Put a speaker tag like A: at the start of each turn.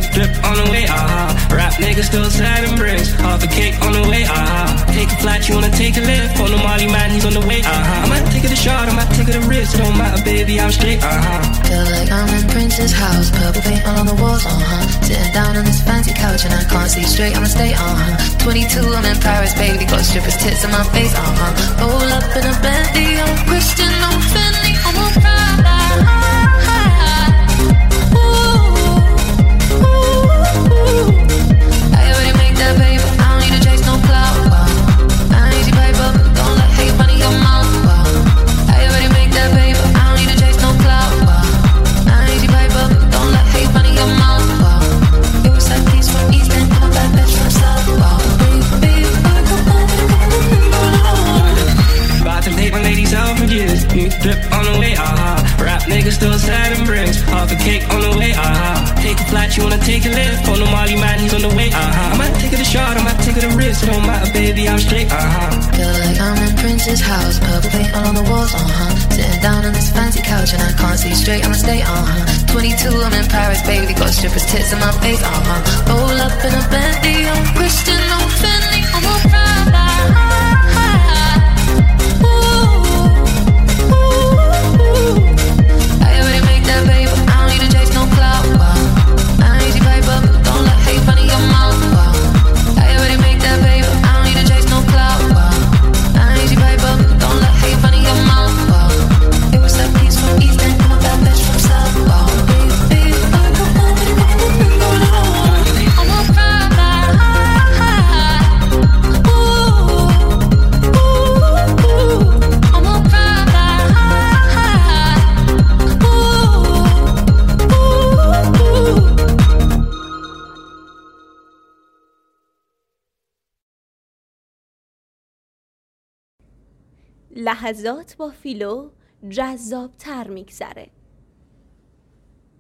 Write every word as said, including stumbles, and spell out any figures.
A: drip on the way, uh-huh. Rap nigga still sliding bricks. Half a cake on the way, uh-huh. Take a flight, you wanna take a lift. On the Molly man, he's on the way, uh-huh. I might take it a shot, I might take it a risk. It don't matter, baby, I'm straight, uh-huh.
B: Feel like I'm in Prince's house. Purple paint all on the walls, uh-huh. Sitting down on this fancy couch and I can't see straight, I'ma stay, uh-huh. twenty-two, I'm in Paris, baby. Got strippers' tits in my face, uh-huh. Roll up in a Bentley, I'm Christian, I'm Fendi, I'm a Prada.
A: Drip on the way, uh-huh. Rap nigga still sliding bricks. Half a cake on the way, uh-huh. Take a flight, you wanna take a lift. On the Molly man, he's on the way, uh-huh. I might take it a shot, I might take it a risk. It don't matter, baby, I'm straight, uh-huh.
B: Feel like I'm in Prince's house. Purple paint all on the walls, uh-huh. Sitting down on this fancy couch and I can't see straight, I'ma stay, uh-huh. twenty-two, I'm in Paris, baby. Got strippers' tits in my face, uh-huh. Roll up in a Bentley, I'm Christian, I'm Fendi, I'm a Prada.
C: لحظات با فیلو جذاب تر میگذره.